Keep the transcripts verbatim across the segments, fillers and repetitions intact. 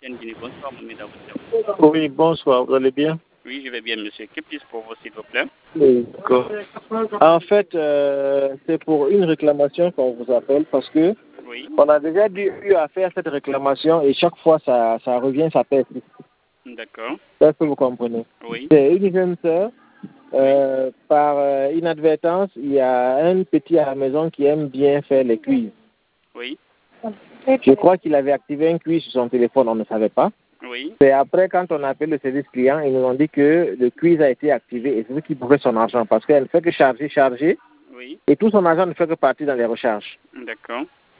Bonsoir, Mohamed Abou. Oui, bonsoir, vous allez bien? Oui, je vais bien, monsieur. Que puis-je pour vous, s'il vous plaît? Oui, d'accord. En fait, euh, c'est pour une réclamation qu'on vous appelle parce que oui. on a déjà dû, eu à faire cette réclamation et chaque fois ça, ça revient, ça pèse. D'accord. Est-ce que vous comprenez? Oui. C'est une jeune sœur. Euh, par euh, inadvertance, il y a un petit à la maison qui aime bien faire les quiz. Oui. Je crois qu'il avait activé un quiz sur son téléphone, on ne savait pas. Oui. C'est après, quand on a appelé le service client, ils nous ont dit que le quiz a été activé et c'est ce qui pourrait son argent parce qu'elle ne fait que charger, charger. Oui. Et tout son argent ne fait que partir dans les recharges. D'accord.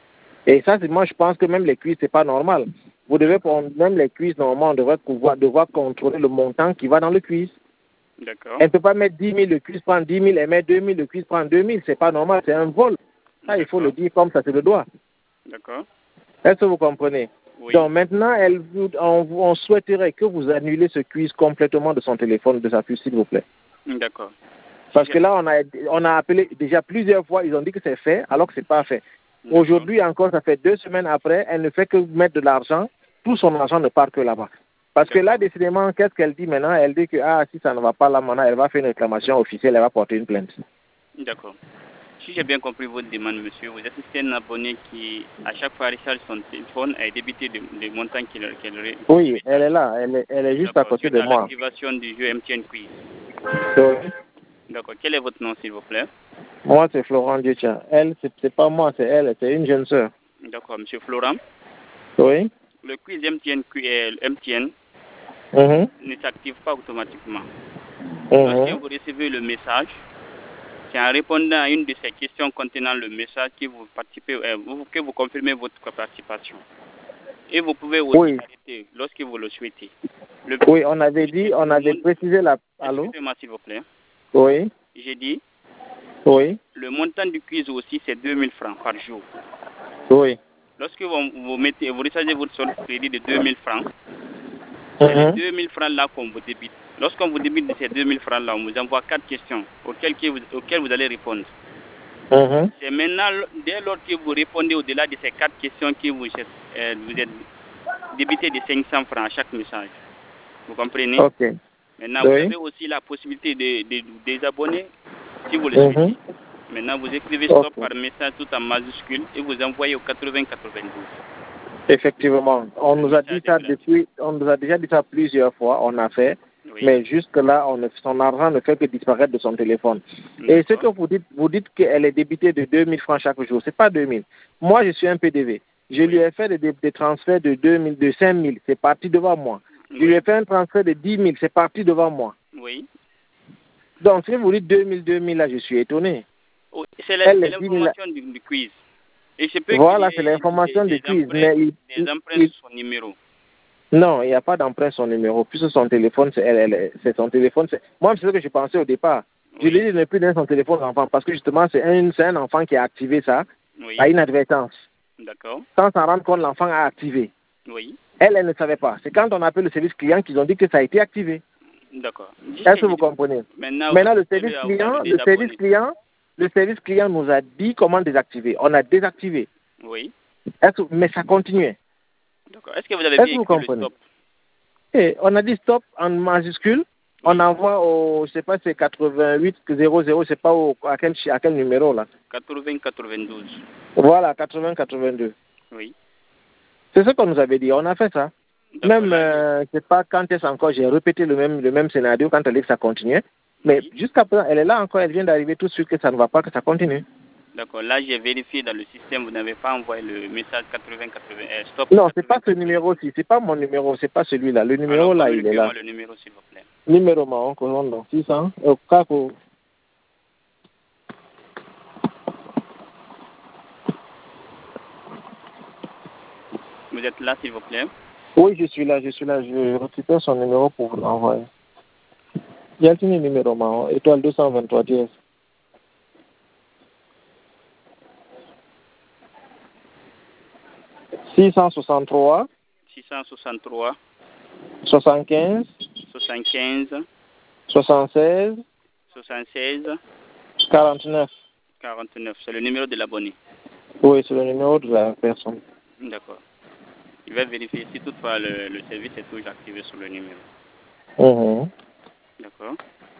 Et ça, c'est, moi, je pense que même les quiz, c'est pas normal. Vous devez prendre, même les quiz, normalement, on devrait pouvoir, devoir contrôler le montant qui va dans le quiz. D'accord. Elle ne peut pas mettre dix mille, le quiz prend dix mille, elle met deux mille, le quiz prend deux mille. C'est pas normal, c'est un vol. Ça, il faut le dire comme ça, c'est le droit. D'accord. Est-ce que vous comprenez? Oui. Donc maintenant, elle, on, on souhaiterait que vous annulez ce quiz complètement de son téléphone, de sa puce, s'il vous plaît. D'accord. Parce que là, on a, on a appelé déjà plusieurs fois, ils ont dit que c'est fait, alors que c'est pas fait. Aujourd'hui encore, ça fait deux semaines après, elle ne fait que mettre de l'argent, tout son argent ne part que là-bas. Parce que là, décidément, qu'est-ce qu'elle dit maintenant? Elle dit que ah, si ça ne va pas là maintenant, elle va faire une réclamation officielle, elle va porter une plainte. D'accord. Si j'ai bien compris votre demande, monsieur, vous assistez un abonné qui, à chaque fois, recharge son téléphone et débité des de montants qu'elle qu'elle Oui, elle est là, elle est, elle est juste à côté de moi. L'activation du jeu M T N Quiz. Oui. D'accord. Quel est votre nom, s'il vous plaît? Moi, c'est Florent Dietien. Elle, c'est pas moi, c'est elle, c'est une jeune sœur. D'accord, monsieur Florent. Oui. Le quiz M T N, M T N mm-hmm. ne s'active pas automatiquement. Mm-hmm. Lorsque vous recevez le message, c'est en répondant à une de ces questions contenant le message que vous participez, euh, que vous confirmez votre participation. Et vous pouvez aussi oui. arrêter lorsque vous le souhaitez. Le oui, on avait dit, on avait monde... précisé la... Allô? Excusez-moi, s'il vous plaît. Oui. J'ai dit. Oui. Le montant du quiz aussi, c'est deux mille francs par jour. Oui. Lorsque vous, vous mettez, vous rechargez votre solde crédit de deux mille francs, c'est mm-hmm. les deux mille francs là qu'on vous débite. Lorsqu'on vous débite de ces deux mille francs là, on vous envoie quatre questions auxquelles vous, auxquelles vous allez répondre. Mm-hmm. C'est maintenant, dès lors que vous répondez au-delà de ces quatre questions que vous, euh, vous êtes débité de cinq cents francs à chaque message. Vous comprenez? Ok. Maintenant, oui. vous avez aussi la possibilité de, de, de désabonner si vous le souhaitez. Mm-hmm. Maintenant, vous écrivez stop okay. par message tout en majuscule et vous envoyez au quatre-vingts quatre-vingt-douze. Effectivement. On nous a dit ça depuis, on nous a déjà dit ça plusieurs fois, on a fait. Oui. Mais jusque-là, on ne, son argent ne fait que disparaître de son téléphone. Et ce que vous dites, vous dites qu'elle est débitée de deux mille francs chaque jour. C'est pas deux mille. Moi, je suis un P D V. Je oui. lui ai fait des, des transferts de deux mille, de cinq mille. C'est parti devant moi. Oui. Je lui ai fait un transfert de dix mille. C'est parti devant moi. Oui. Donc, si vous dites deux mille, deux mille, là, je suis étonné. Oh, c'est l'information du, du quiz. Et je peux voilà, c'est l'information du quiz. Mais il, des empreintes il, son numéro. Non, il n'y a pas d'emprunt son numéro. Puisque son téléphone, c'est elle, elle, c'est son téléphone. C'est... Moi, c'est ce que je pensais au départ. Oui. Je lui ai dit de ne plus donner son téléphone à l'enfant parce que justement, c'est un, c'est un enfant qui a activé ça oui. à inadvertance. D'accord. Sans s'en rendre compte, l'enfant a activé. Oui. Elle, elle ne savait pas. C'est quand on appelle le service client qu'ils ont dit que ça a été activé. D'accord. Est-ce que vous comprenez? Maintenant, Maintenant le service client, le service client, le service client nous a dit comment désactiver. On a désactivé. Oui. Est-ce... Mais ça continuait. D'accord. Est-ce que vous avez Est-ce bien écrit le stop? Et on a dit stop en majuscule. Oui. On envoie au, je sais pas, c'est quatre-vingt-huit zéro zéro, je sais pas au, à, quel, à quel numéro là. quatre-vingts quatre-vingt-douze. Voilà, quatre-vingts quatre-vingt-deux. Oui. C'est ce qu'on nous avait dit. On a fait ça. Même, euh, je sais pas quand est-ce encore, j'ai répété le même, le même scénario quand elle dit que ça continuait. Mais oui. Jusqu'à présent, elle est là encore, elle vient d'arriver tout de suite que ça ne va pas, que ça continue. D'accord. Là, j'ai vérifié dans le système, vous n'avez pas envoyé le message quatre-vingts quatre-vingts. Euh, stop. Non, c'est pas ce numéro-ci, c'est pas mon numéro, c'est pas celui-là. Le numéro alors, là, il est là. le numéro, s'il vous plaît. Numéro marron, donc six cents. Euh, Kako. Vous êtes là, s'il vous plaît? Oui, je suis là, je suis là. Je récupère son numéro pour vous l'envoyer. Il y a un numéro marron, étoile deux cent vingt-trois dièse. six cent soixante-trois. six cent soixante-trois. soixante-quinze. soixante-quinze. soixante-seize. soixante-seize. quarante-neuf. quarante-neuf. C'est le numéro de l'abonné. Oui, c'est le numéro de la personne. D'accord. Je vais vérifier si toutefois le, le service est toujours activé sur le numéro. Mmh. D'accord.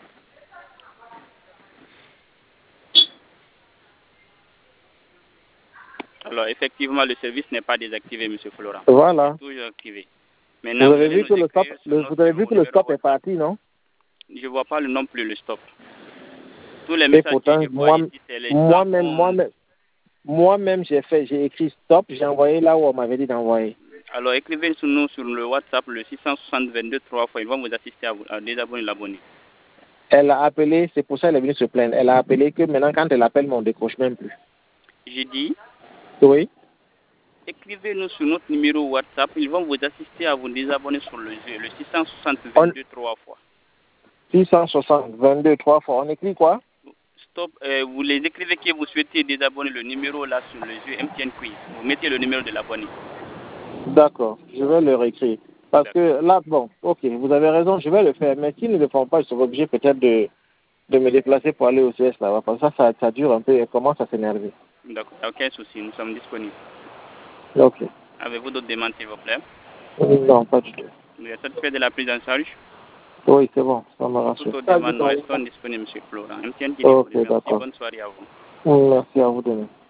Alors, effectivement, le service n'est pas désactivé, M. Florent. Voilà. C'est toujours activé. Vous Maintenant, avez vu que le stop, le, vous avez vu que le stop est parti, non? Je ne vois pas le non plus le stop. Tous les Et messages pourtant, que je vois moi, ici, c'est les moi-même, moi-même, moi-même, j'ai fait, j'ai écrit stop, j'ai envoyé là où on m'avait dit d'envoyer. Alors, écrivez sur nous sur le WhatsApp, le six cent soixante vingt-deux trois fois. Ils vont vous assister à, vous, à désabonner l'abonné. Elle a appelé, c'est pour ça qu'elle est venue se plaindre. Elle a appelé que maintenant, quand elle appelle, on ne décroche même plus. J'ai dit, oui. Écrivez-nous sur notre numéro WhatsApp. Ils vont vous assister à vous désabonner sur le jeu, le six cent soixante vingt-deux trois fois. six cent soixante vingt-deux trois fois. On écrit quoi? Stop. Euh, vous les écrivez que vous souhaitez désabonner le numéro là sur le jeu M T N Quiz. Vous mettez le numéro de l'abonné. D'accord, je vais le réécrire. Parce que là, bon, ok, vous avez raison, je vais le faire. Mais s'ils ne le font pas, je serai obligé peut-être de, de me déplacer pour aller au C S là-bas. Parce que ça, ça, ça dure un peu et commence à s'énerver. D'accord, aucun souci, nous sommes disponibles. Ok. Avez-vous d'autres demandes, s'il vous plaît? Non, pas du tout. Vous êtes satisfait de la prise en charge? Oui, c'est bon, ça me rassure. Toutes autres demandes, nous restons disponibles, M. Florent. M T N, ok, merci, d'accord. bonne soirée à vous. Merci à vous de même.